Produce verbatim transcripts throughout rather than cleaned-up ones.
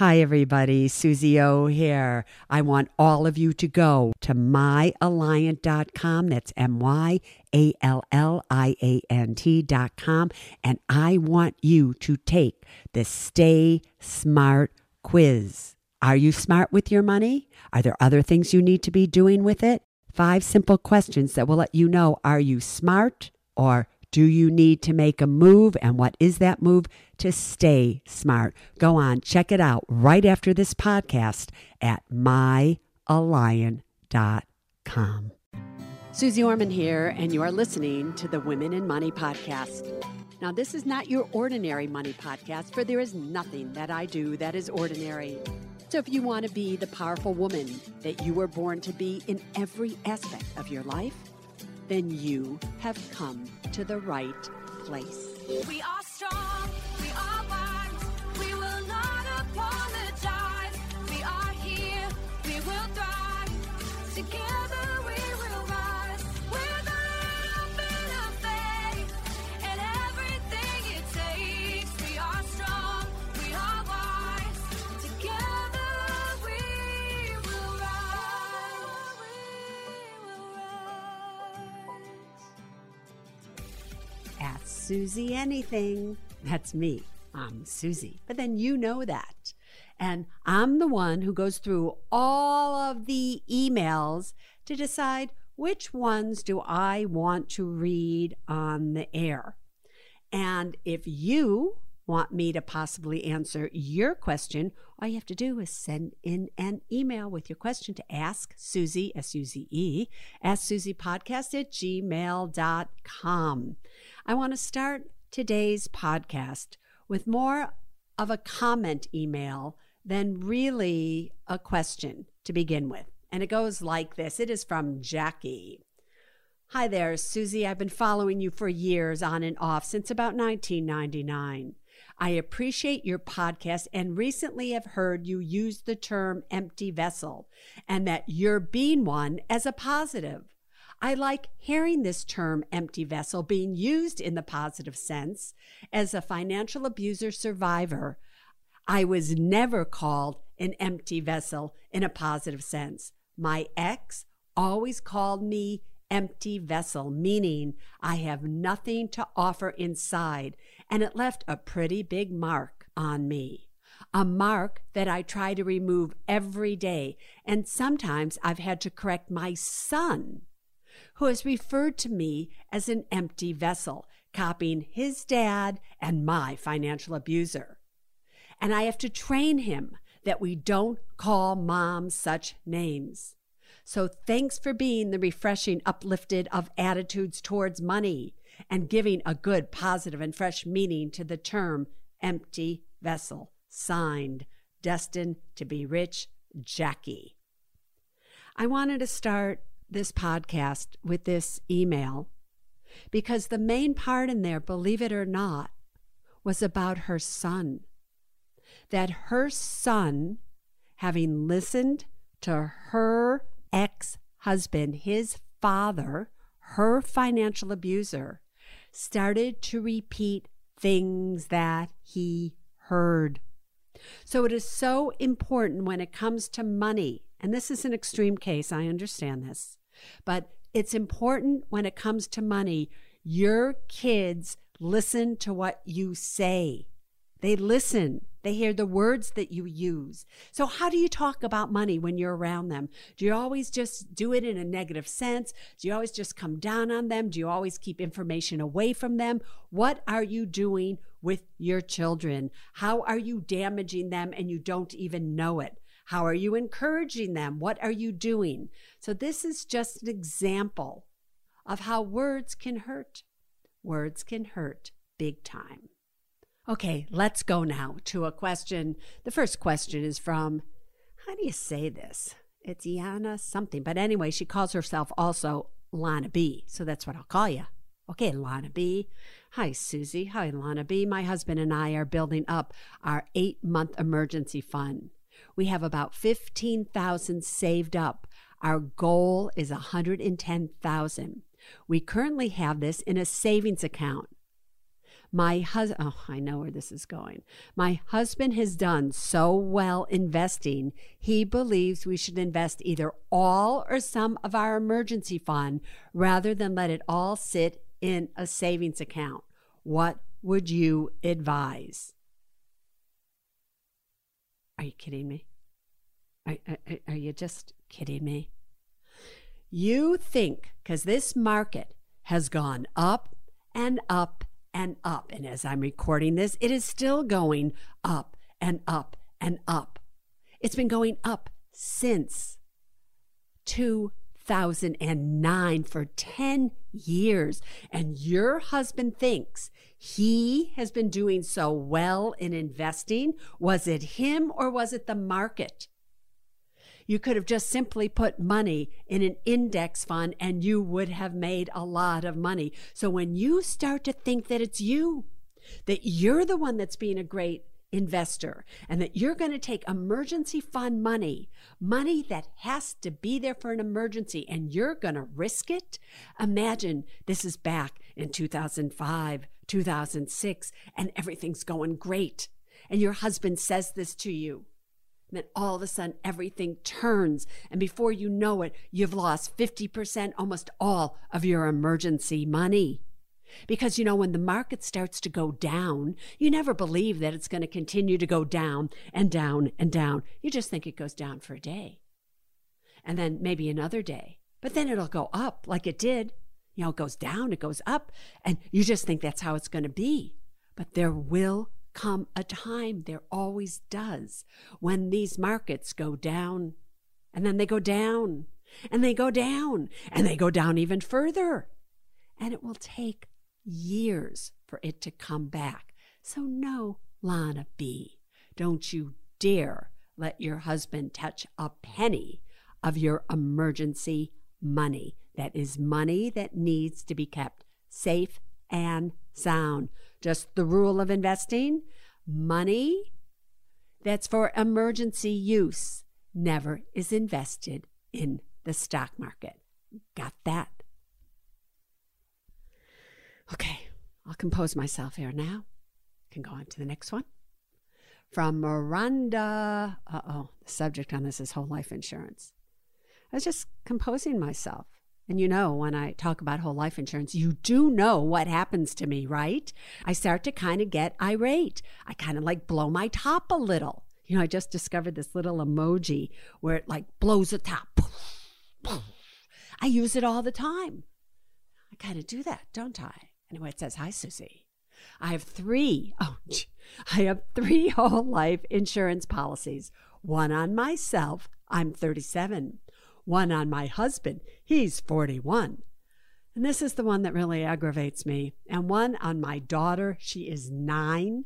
Hi, everybody. Susie O here. I want all of you to go to my alliant dot com. That's M Y A L L I A N T dot com. And I want you to take the Stay Smart quiz. Are you smart with your money? Are there other things you need to be doing with it? Five simple questions that will let you know, are you smart or do you need to make a move? And what is that move to stay smart? Go on, check it out right after this podcast at my alliant dot com. Susie Orman here, and you are listening to the Women in Money podcast. Now, this is not your ordinary money podcast, for there is nothing that I do that is ordinary. So if you want to be the powerful woman that you were born to be in every aspect of your life, then you have come to the right place. We are strong, we are wise, we will not apologize. We are here, we will thrive, together we will rise. With a little bit of faith and everything it takes. We are strong, we are wise, together we will rise. We will rise. Ask Susie anything. That's me. I'm Susie. But then you know that. And I'm the one who goes through all of the emails to decide which ones do I want to read on the air. And if you want me to possibly answer your question, all you have to do is send in an email with your question to Ask Susie, S U Z E, Ask Susie Podcast at gmail dot com. I want to start today's podcast with more of a comment email than really a question to begin with. And it goes like this. It is from Jackie. Hi there, Susie. I've been following you for years on and off since about nineteen ninety-nine. I appreciate your podcast and recently have heard you use the term empty vessel and that you're being one as a positive. I like hearing this term empty vessel being used in the positive sense. As a financial abuser survivor, I was never called an empty vessel in a positive sense. My ex always called me empty vessel, meaning I have nothing to offer inside, and it left a pretty big mark on me. A mark that I try to remove every day, and sometimes I've had to correct my son, who has referred to me as an empty vessel, copying his dad and my financial abuser. And I have to train him that we don't call mom such names. So thanks for being the refreshing, uplifted of attitudes towards money and giving a good, positive, and fresh meaning to the term empty vessel. Signed, destined to be rich, Jackie. I wanted to start this podcast with this email because the main part in there, believe it or not, was about her son. That her son, having listened to her ex-husband, his father, her financial abuser, started to repeat things that he heard. So it is so important when it comes to money, and this is an extreme case, I understand this, but it's important when it comes to money, your kids listen to what you say. They listen. They hear the words that you use. So how do you talk about money when you're around them? Do you always just do it in a negative sense? Do you always just come down on them? Do you always keep information away from them? What are you doing with your children? How are you damaging them and you don't even know it? How are you encouraging them? What are you doing? So this is just an example of how words can hurt. Words can hurt big time. Okay, let's go now to a question. The first question is from, how do you say this? It's Yana something. But anyway, she calls herself also Lana B. So that's what I'll call you. Okay, Lana B. Hi, Susie. Hi, Lana B. My husband and I are building up our eight-month emergency fund. We have about fifteen thousand dollars saved up. Our goal is one hundred ten thousand dollars. We currently have this in a savings account. My husband, oh, I know where this is going. My husband has done so well investing, he believes we should invest either all or some of our emergency fund rather than let it all sit in a savings account. What would you advise? Are you kidding me? Are, are, are you just kidding me? You think, because this market has gone up and up and up, and as I'm recording this, it is still going up and up and up. It's been going up since two thousand nine for ten years, and your husband thinks he has been doing so well in investing. Was it him or was it the market? You could have just simply put money in an index fund and you would have made a lot of money. So when you start to think that it's you, that you're the one that's being a great investor and that you're going to take emergency fund money, money that has to be there for an emergency, and you're going to risk it. Imagine this is back in two thousand five, two thousand six, and everything's going great. And your husband says this to you. And then all of a sudden, everything turns. And before you know it, you've lost fifty percent, almost all of your emergency money. Because, you know, when the market starts to go down, you never believe that it's going to continue to go down and down and down. You just think it goes down for a day. And then maybe another day. But then it'll go up like it did. You know, it goes down, it goes up. And you just think that's how it's going to be. But there will come a time, there always does, when these markets go down, and then they go down, and they go down, and they go down even further. And it will take years for it to come back. So no, Lana B, don't you dare let your husband touch a penny of your emergency money. That is money that needs to be kept safe and sound. Just the rule of investing, money that's for emergency use never is invested in the stock market. Got that? Okay, I'll compose myself here now. Can go on to the next one. From Miranda. Uh-oh, the subject on this is whole life insurance. I was just composing myself. And you know, when I talk about whole life insurance, you do know what happens to me, right? I start to kind of get irate. I kind of like blow my top a little. You know, I just discovered this little emoji where it like blows the top. I use it all the time. I kind of do that, don't I? Anyway, it says, hi, Susie. I have three, oh, I have three whole life insurance policies. One on myself, I'm thirty-seven. One on my husband, he's forty-one. And this is the one that really aggravates me. And one on my daughter, she is nine.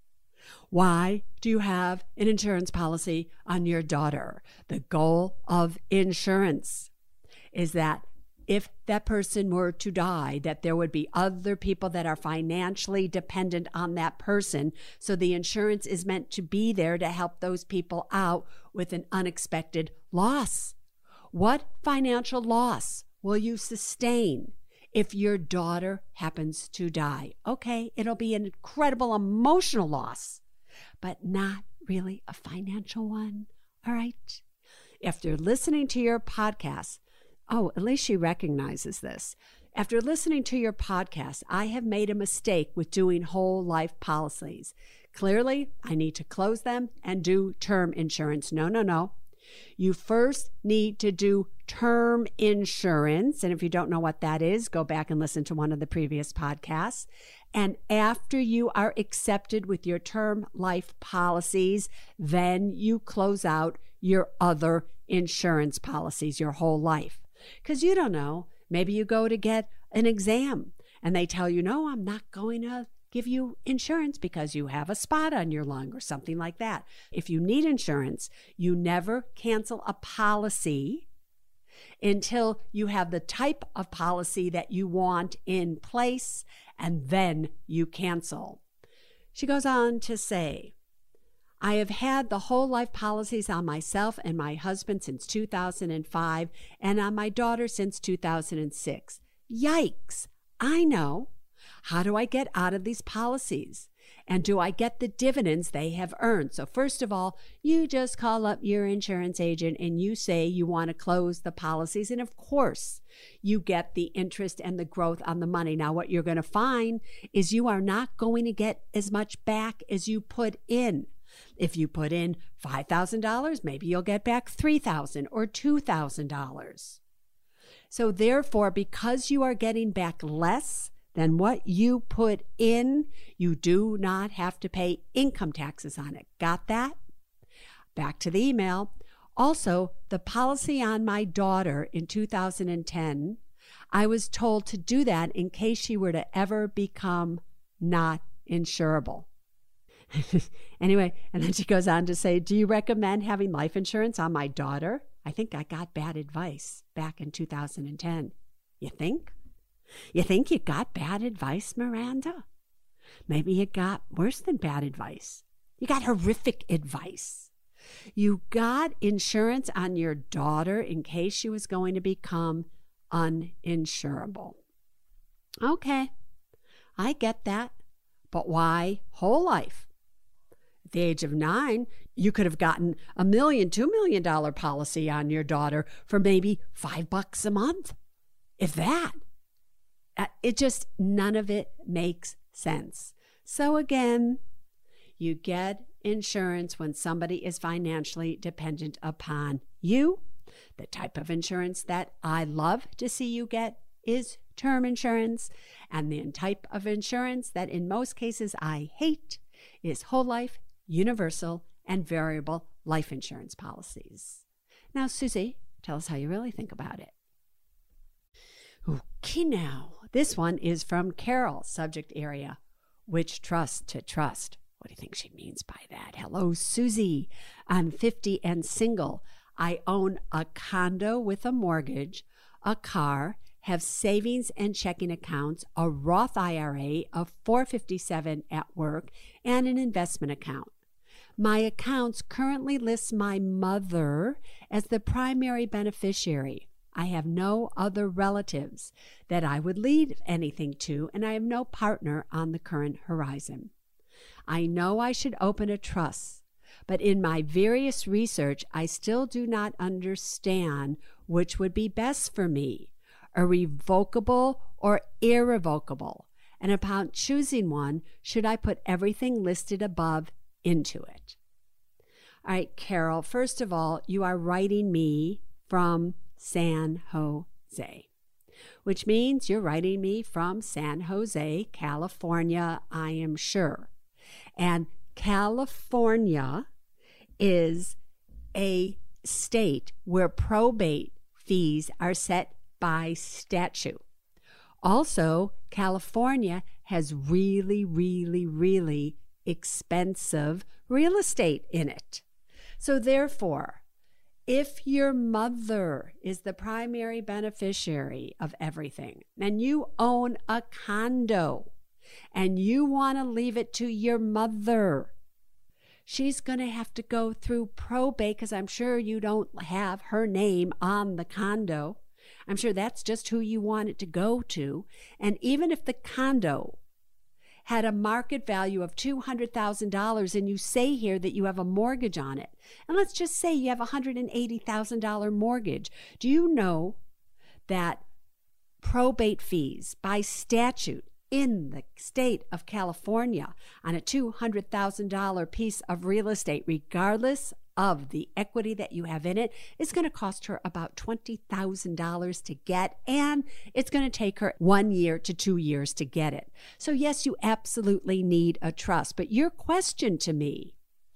Why do you have an insurance policy on your daughter? The goal of insurance is that if that person were to die, that there would be other people that are financially dependent on that person. So the insurance is meant to be there to help those people out with an unexpected loss. What financial loss will you sustain if your daughter happens to die? Okay, it'll be an incredible emotional loss, but not really a financial one. All right? After listening to your podcast, oh, at least she recognizes this. After listening to your podcast, I have made a mistake with doing whole life policies. Clearly, I need to close them and do term insurance. No, no, no. You first need to do term insurance. And if you don't know what that is, go back and listen to one of the previous podcasts. And after you are accepted with your term life policies, then you close out your other insurance policies, your whole life. Because you don't know, maybe you go to get an exam and they tell you, no, I'm not going to give you insurance because you have a spot on your lung or something like that. If you need insurance, you never cancel a policy until you have the type of policy that you want in place, and then you cancel. She goes on to say, I have had the whole life policies on myself and my husband since two thousand five and on my daughter since two thousand six. Yikes! I know. How do I get out of these policies? And do I get the dividends they have earned? So first of all, you just call up your insurance agent and you say you want to close the policies. And of course, you get the interest and the growth on the money. Now, what you're going to find is you are not going to get as much back as you put in. If you put in five thousand dollars, maybe you'll get back three thousand dollars or two thousand dollars. So therefore, because you are getting back less than what you put in, you do not have to pay income taxes on it. Got that? Back to the email. Also, the policy on my daughter in two thousand ten, I was told to do that in case she were to ever become not insurable. Anyway, and then she goes on to say, do you recommend having life insurance on my daughter? I think I got bad advice back in two thousand ten. You think? You think you got bad advice, Miranda? Maybe you got worse than bad advice. You got horrific advice. You got insurance on your daughter in case she was going to become uninsurable. Okay, I get that. But why whole life? At the age of nine, you could have gotten a million, two million dollar policy on your daughter for maybe five bucks a month. If that. It just, none of it makes sense. So again, you get insurance when somebody is financially dependent upon you. The type of insurance that I love to see you get is term insurance. And the type of insurance that in most cases I hate is whole life, universal, and variable life insurance policies. Now, Susie, tell us how you really think about it. Okay, now, this one is from Carol, subject area, which trust to trust. What do you think she means by that? Hello, Susie. I'm fifty and single. I own a condo with a mortgage, a car, have savings and checking accounts, a Roth I R A of four fifty-seven at work, and an investment account. My accounts currently list my mother as the primary beneficiary. I have no other relatives that I would leave anything to, and I have no partner on the current horizon. I know I should open a trust, but in my various research, I still do not understand which would be best for me, a revocable or irrevocable. And upon choosing one, should I put everything listed above into it? All right, Carol, first of all, you are writing me from San Jose, which means you're writing me from San Jose, California, I am sure. And California is a state where probate fees are set by statute. Also, California has really, really, really expensive real estate in it. So therefore, if your mother is the primary beneficiary of everything and you own a condo and you want to leave it to your mother, she's going to have to go through probate because I'm sure you don't have her name on the condo. I'm sure that's just who you want it to go to. And even if the condo had a market value of two hundred thousand dollars and you say here that you have a mortgage on it, and let's just say you have a one hundred eighty thousand dollars mortgage, do you know that probate fees by statute in the state of California on a two hundred thousand dollars piece of real estate, regardless of the equity that you have in it, is going to cost her about twenty thousand dollars to get, and it's going to take her one year to two years to get it. So yes, you absolutely need a trust. But your question to me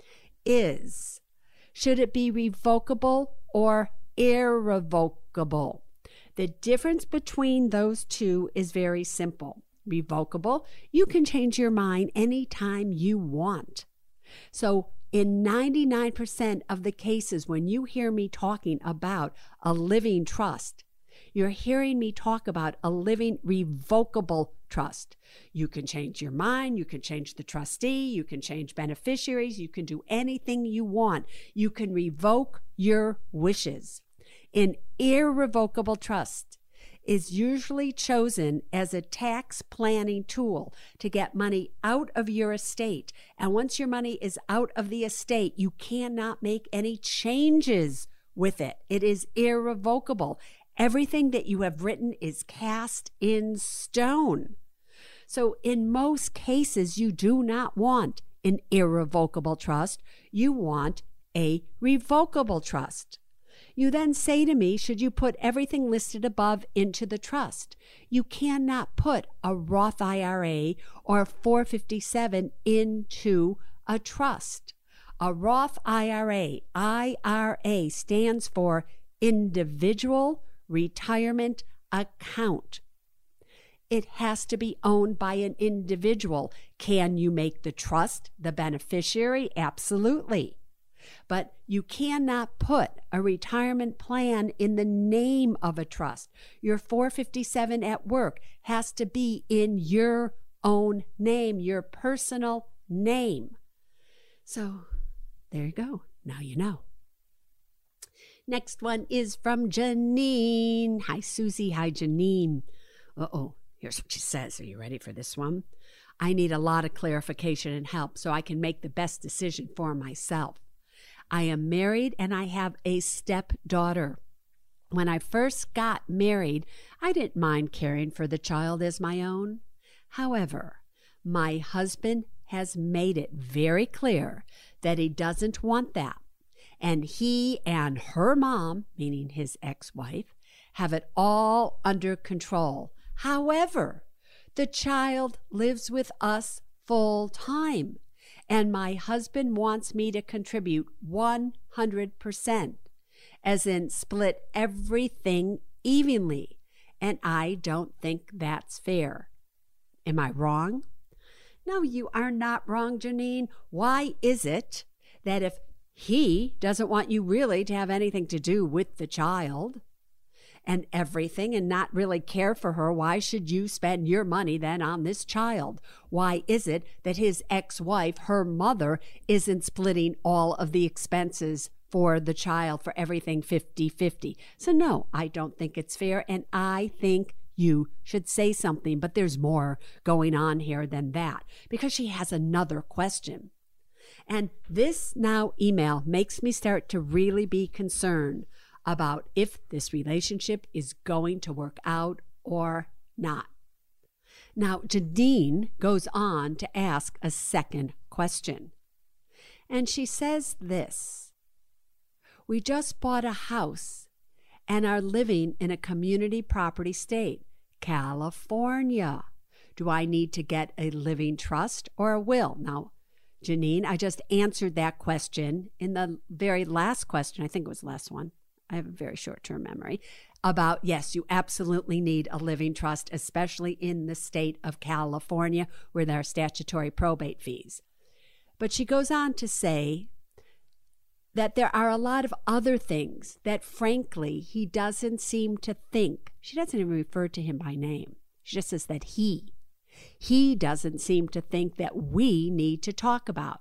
is, should it be revocable or irrevocable? The difference between those two is very simple. Revocable, you can change your mind anytime you want. So in ninety-nine percent of the cases, when you hear me talking about a living trust, you're hearing me talk about a living revocable trust. You can change your mind, you can change the trustee, you can change beneficiaries, you can do anything you want. You can revoke your wishes. In irrevocable trust, is usually chosen as a tax planning tool to get money out of your estate. And once your money is out of the estate, you cannot make any changes with it. It is irrevocable. Everything that you have written is cast in stone. So in most cases, you do not want an irrevocable trust. You want a revocable trust. You then say to me, should you put everything listed above into the trust? You cannot put a Roth I R A or four fifty-seven into a trust. A Roth I R A, I R A stands for Individual Retirement Account. It has to be owned by an individual. Can you make the trust the beneficiary? Absolutely. But you cannot put a retirement plan in the name of a trust. Your four fifty-seven at work has to be in your own name, your personal name. So there you go. Now you know. Next one is from Janine. Hi, Susie. Hi, Janine. Uh-oh. Here's what she says. Are you ready for this one? I need a lot of clarification and help so I can make the best decision for myself. I am married and I have a stepdaughter. When I first got married, I didn't mind caring for the child as my own. However, my husband has made it very clear that he doesn't want that. And he and her mom, meaning his ex-wife, have it all under control. However, the child lives with us full time. And my husband wants me to contribute one hundred percent, as in split everything evenly. And I don't think that's fair. Am I wrong? No, you are not wrong, Janine. Why is it that if he doesn't want you really to have anything to do with the child and everything and not really care for her, why should you spend your money then on this child? Why is it that his ex-wife, her mother, isn't splitting all of the expenses for the child, for everything fifty-fifty? So no, I don't think it's fair, and I think you should say something. But there's more going on here than that, because she has another question. And this now email makes me start to really be concerned about if this relationship is going to work out or not. Now, Janine goes on to ask a second question. And she says this: we just bought a house and are living in a community property state, California. Do I need to get a living trust or a will? Now, Janine, I just answered that question in the very last question. I think it was the last one. I have a very short-term memory about, yes, you absolutely need a living trust, especially in the state of California where there are statutory probate fees. But she goes on to say that there are a lot of other things that, frankly, he doesn't seem to think. She doesn't even refer to him by name. She just says that he, he doesn't seem to think that we need to talk about,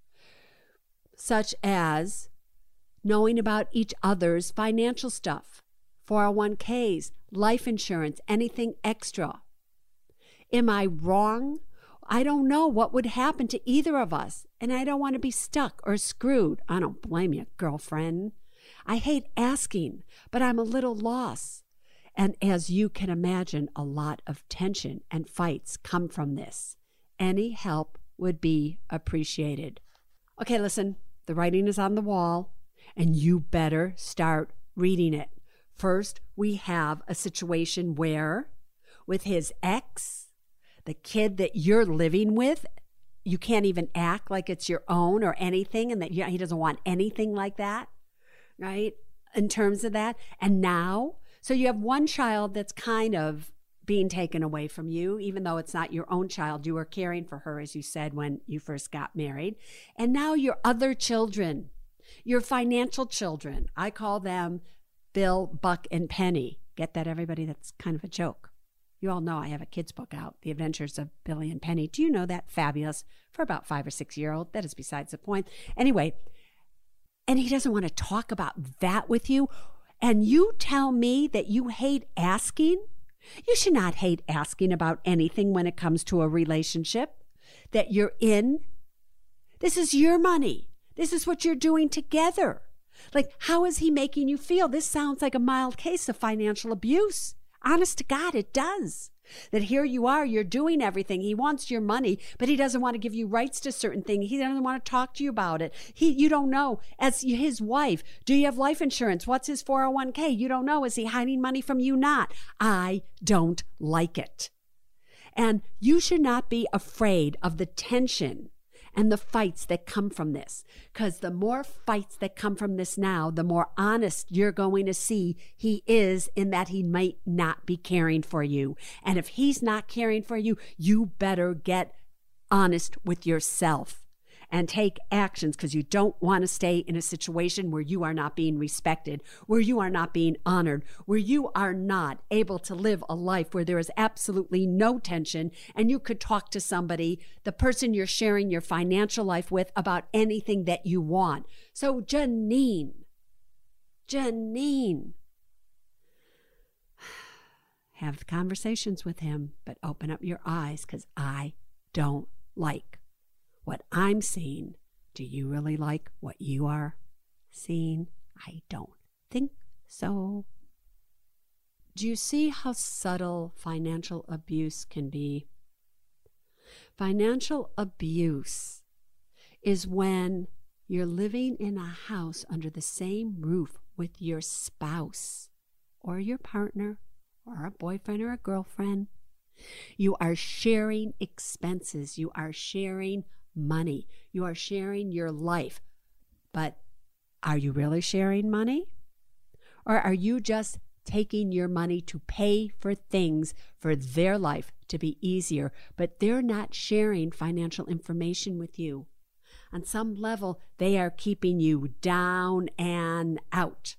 such as knowing about each other's financial stuff, four oh one k's, life insurance, anything extra. Am I wrong? I don't know what would happen to either of us, and I don't want to be stuck or screwed. I don't blame you, girlfriend. I hate asking, but I'm a little lost. And as you can imagine, a lot of tension and fights come from this. Any help would be appreciated. Okay, listen, the writing is on the wall, and you better start reading it. First, we have a situation where, with his ex, the kid that you're living with, you can't even act like it's your own or anything, and that he doesn't want anything like that, right? In terms of that. And now, so you have one child that's kind of being taken away from you, even though it's not your own child. You were caring for her, as you said, when you first got married. And now your other children, your financial children, I call them Bill, Buck, and Penny. Get that, everybody? That's kind of a joke. You all know I have a kid's book out, The Adventures of Billy and Penny. Do you know that? Fabulous. For about five or six year old. That is besides the point. Anyway, and he doesn't want to talk about that with you. And you tell me that you hate asking? You should not hate asking about anything when it comes to a relationship that you're in. This is your money. This is what you're doing together. Like, how is he making you feel? This sounds like a mild case of financial abuse. Honest to God, it does. That here you are, you're doing everything. He wants your money, but he doesn't want to give you rights to certain things. He doesn't want to talk to you about it. He, you don't know. As his wife, do you have life insurance? What's his four oh one k? You don't know. Is he hiding money from you? Not. I don't like it. And you should not be afraid of the tension and the fights that come from this. Because the more fights that come from this now, the more honest you're going to see he is in that he might not be caring for you. And if he's not caring for you, you better get honest with yourself and take actions, because you don't want to stay in a situation where you are not being respected, where you are not being honored, where you are not able to live a life where there is absolutely no tension and you could talk to somebody, the person you're sharing your financial life with, about anything that you want. So Janine, Janine, have conversations with him, but open up your eyes, because I don't like what I'm seeing. Do you really like what you are seeing? I don't think so. Do you see how subtle financial abuse can be? Financial abuse is when you're living in a house under the same roof with your spouse or your partner or a boyfriend or a girlfriend. You are sharing expenses. You are sharing money. You are sharing your life. But are you really sharing money? Or are you just taking your money to pay for things for their life to be easier, but they're not sharing financial information with you? On some level, they are keeping you down and out.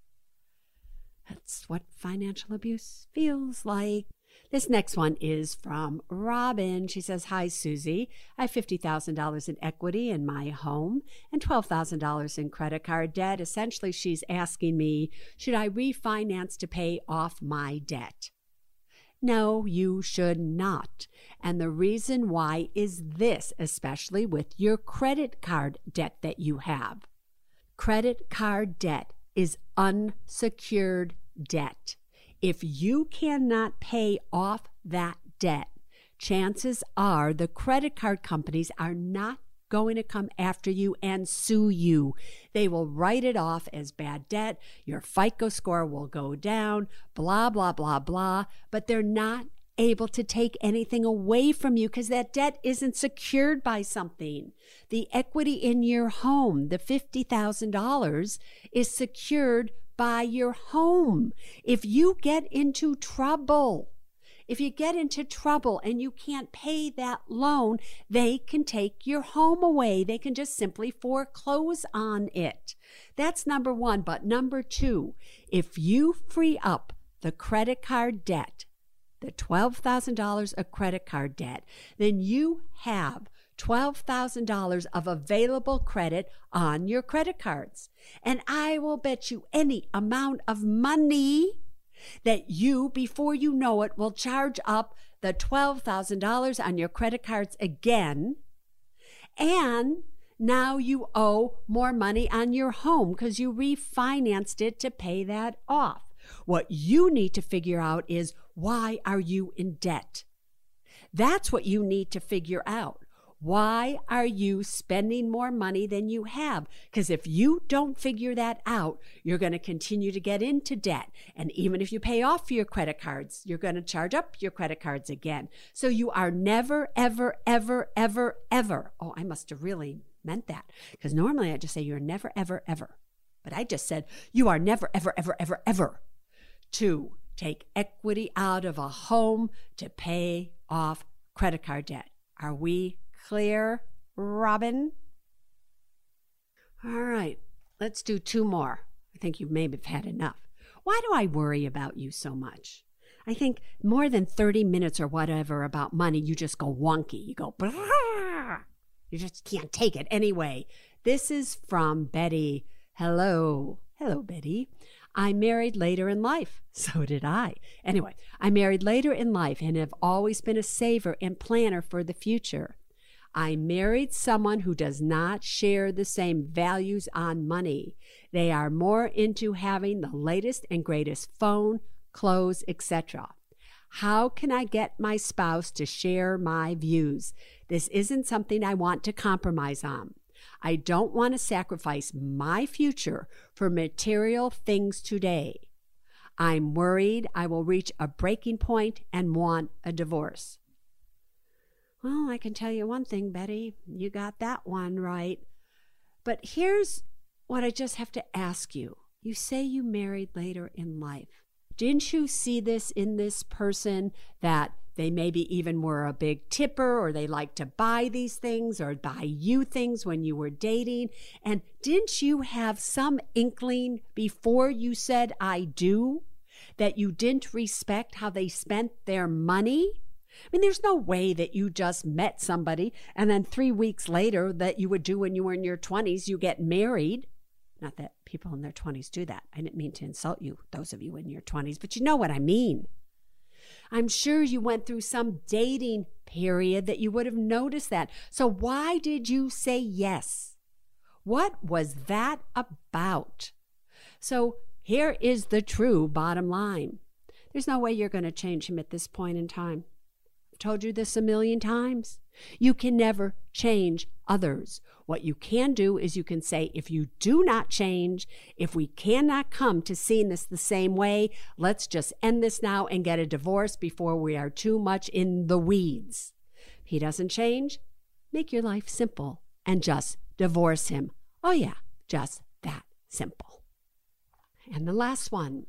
That's what financial abuse feels like. This next one is from Robin. She says, "Hi, Susie. I have fifty thousand dollars in equity in my home and twelve thousand dollars in credit card debt." Essentially, she's asking me, should I refinance to pay off my debt? No, you should not. And the reason why is this, especially with your credit card debt that you have. Credit card debt is unsecured debt. If you cannot pay off that debt, chances are the credit card companies are not going to come after you and sue you. They will write it off as bad debt. Your FICO score will go down, blah, blah, blah, blah. But they're not able to take anything away from you because that debt isn't secured by something. The equity in your home, the fifty thousand dollars, is secured by your home. If you get into trouble, if you get into trouble and you can't pay that loan, they can take your home away. They can just simply foreclose on it. That's number one. But number two, if you free up the credit card debt, the twelve thousand dollars of credit card debt, then you have twelve thousand dollars of available credit on your credit cards. And I will bet you any amount of money that you, before you know it, will charge up the twelve thousand dollars on your credit cards again. And now you owe more money on your home because you refinanced it to pay that off. What you need to figure out is, why are you in debt? That's what you need to figure out. Why are you spending more money than you have? Because if you don't figure that out, you're going to continue to get into debt. And even if you pay off your credit cards, you're going to charge up your credit cards again. So you are never, ever, ever, ever, ever. Oh, I must have really meant that. Because normally I just say you're never, ever, ever. But I just said you are never, ever, ever, ever, ever to take equity out of a home to pay off credit card debt. Are we clear, Robin? All right, let's do two more. I think you may have had enough. Why do I worry about you so much? I think more than thirty minutes or whatever about money, you just go wonky. You go, brrr. You just can't take it anyway. This is from Betty. Hello. Hello, Betty. I married later in life. So did I. Anyway, I married later in life and have always been a saver and planner for the future. I married someone who does not share the same values on money. They are more into having the latest and greatest phone, clothes, et cetera. How can I get my spouse to share my views? This isn't something I want to compromise on. I don't want to sacrifice my future for material things today. I'm worried I will reach a breaking point and want a divorce. Well, I can tell you one thing, Betty. You got that one right. But here's what I just have to ask you. You say you married later in life. Didn't you see this in this person that they maybe even were a big tipper, or they like to buy these things or buy you things when you were dating? And didn't you have some inkling before you said I do that you didn't respect how they spent their money? I mean, there's no way that you just met somebody and then three weeks later that you would do when you were in your twenties, you get married. Not that people in their twenties do that. I didn't mean to insult you, those of you in your twenties, but you know what I mean. I'm sure you went through some dating period that you would have noticed that. So why did you say yes? What was that about? So here is the true bottom line. There's no way you're going to change him at this point in time. Told you this a million times. You can never change others. What you can do is you can say, if you do not change, if we cannot come to seeing this the same way, let's just end this now and get a divorce before we are too much in the weeds. If he doesn't change, make your life simple and just divorce him. Oh yeah, just that simple. And the last one,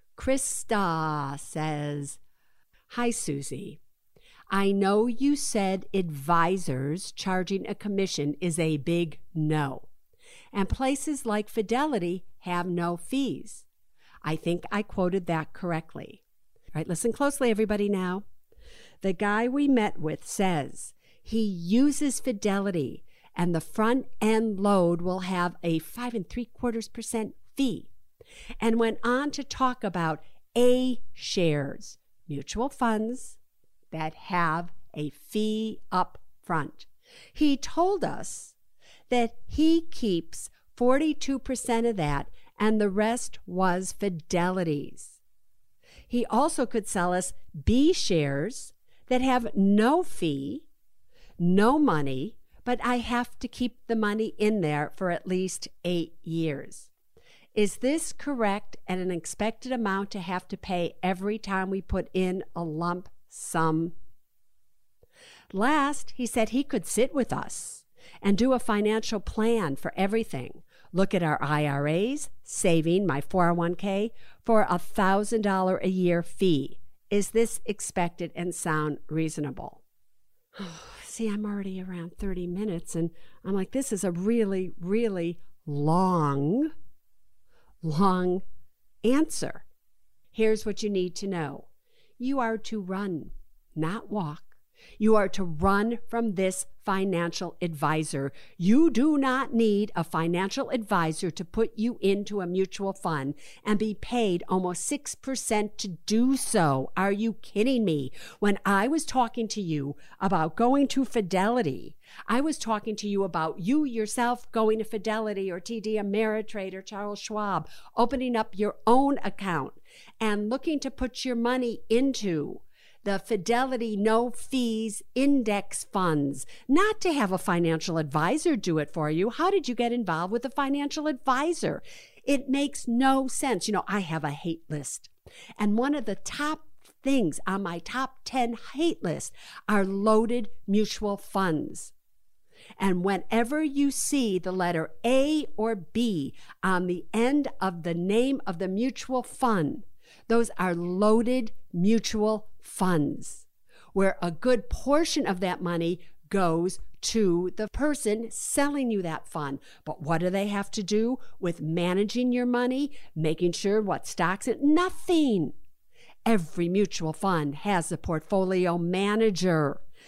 Krista says, Hi, Susie. I know you said advisors charging a commission is a big no, and places like Fidelity have no fees. I think I quoted that correctly. All right, listen closely, everybody, now. The guy we met with says he uses Fidelity, and the front end load will have a five and three quarters percent fee, and went on to talk about A shares, mutual funds that have a fee up front. He told us that he keeps forty-two percent of that and the rest was Fidelity's. He also could sell us B shares that have no fee, no money, but I have to keep the money in there for at least eight years. Is this correct and an expected amount to have to pay every time we put in a lump sum? Last, he said he could sit with us and do a financial plan for everything. Look at our I R As, saving my four oh one k for a one thousand dollars a year fee. Is this expected and sound reasonable? See, I'm already around thirty minutes, and I'm like, this is a really, really long, long answer. Here's what you need to know. You are to run, not walk. You are to run from this financial advisor. You do not need a financial advisor to put you into a mutual fund and be paid almost six percent to do so. Are you kidding me? When I was talking to you about going to Fidelity, I was talking to you about you yourself going to Fidelity or T D Ameritrade or Charles Schwab, opening up your own account and looking to put your money into the Fidelity no fees index funds, not to have a financial advisor do it for you. How did you get involved with a financial advisor? It makes no sense. You know, I have a hate list, and one of the top things on my top ten hate list are loaded mutual funds. And whenever you see the letter A or B on the end of the name of the mutual fund, those are loaded mutual funds, where a good portion of that money goes to the person selling you that fund. But what do they have to do with managing your money, making sure what stocks it? Nothing. Every mutual fund has a portfolio manager.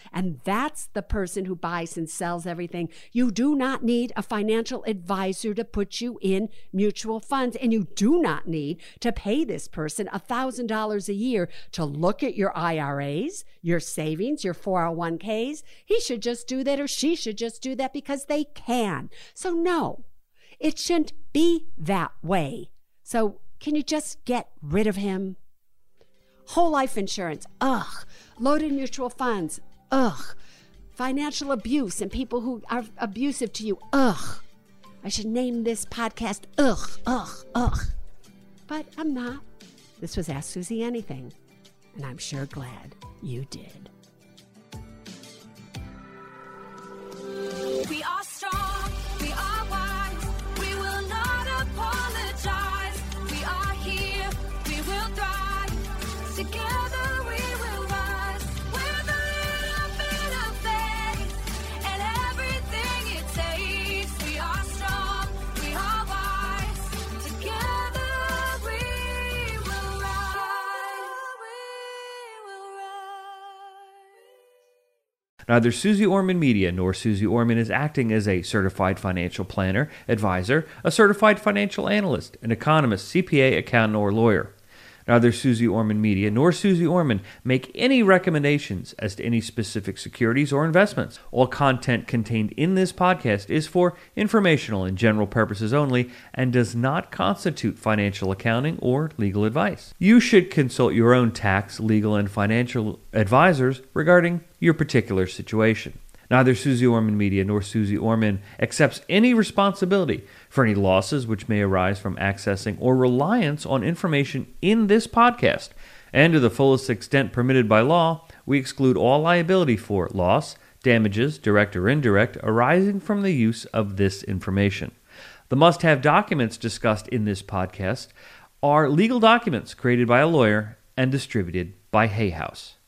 And that's the person who buys and sells everything. You do not need a financial advisor to put you in mutual funds. And you do not need to pay this person one thousand dollars a year to look at your I R As, your savings, your four oh one k's. He should just do that, or she should just do that because they can. So no, it shouldn't be that way. So can you just get rid of him? Whole life insurance, ugh. Loaded mutual funds, ugh. Financial abuse and people who are abusive to you, ugh. I should name this podcast, ugh, ugh, ugh. But I'm not. This was Ask Susie Anything, and I'm sure glad you did. We are strong, we are wise, we will not apologize. We are here, we will thrive, together we will rise. With a little bit of faith and everything it takes. We are strong, we are wise, together we will rise. We will rise. Neither Susie Orman Media nor Susie Orman is acting as a certified financial planner, advisor, a certified financial analyst, an economist, C P A, accountant, or lawyer. Neither Susie Orman Media nor Susie Orman make any recommendations as to any specific securities or investments. All content contained in this podcast is for informational and general purposes only and does not constitute financial accounting or legal advice. You should consult your own tax, legal, and financial advisors regarding your particular situation. Neither Susie Orman Media nor Susie Orman accepts any responsibility for any losses which may arise from accessing or reliance on information in this podcast. And to the fullest extent permitted by law, we exclude all liability for loss, damages, direct or indirect, arising from the use of this information. The must-have documents discussed in this podcast are legal documents created by a lawyer and distributed by Hay House.